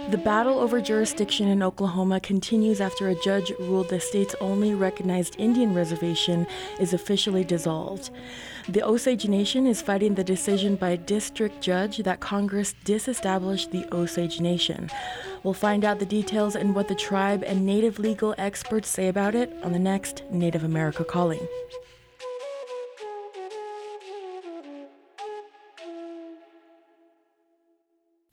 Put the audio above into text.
The battle over jurisdiction in Oklahoma continues after a judge ruled the state's only recognized Indian reservation is officially dissolved. The Osage Nation is fighting the decision by a district judge that Congress disestablished the Osage Nation. We'll find out the details and what the tribe and Native legal experts say about it on the next Native America Calling.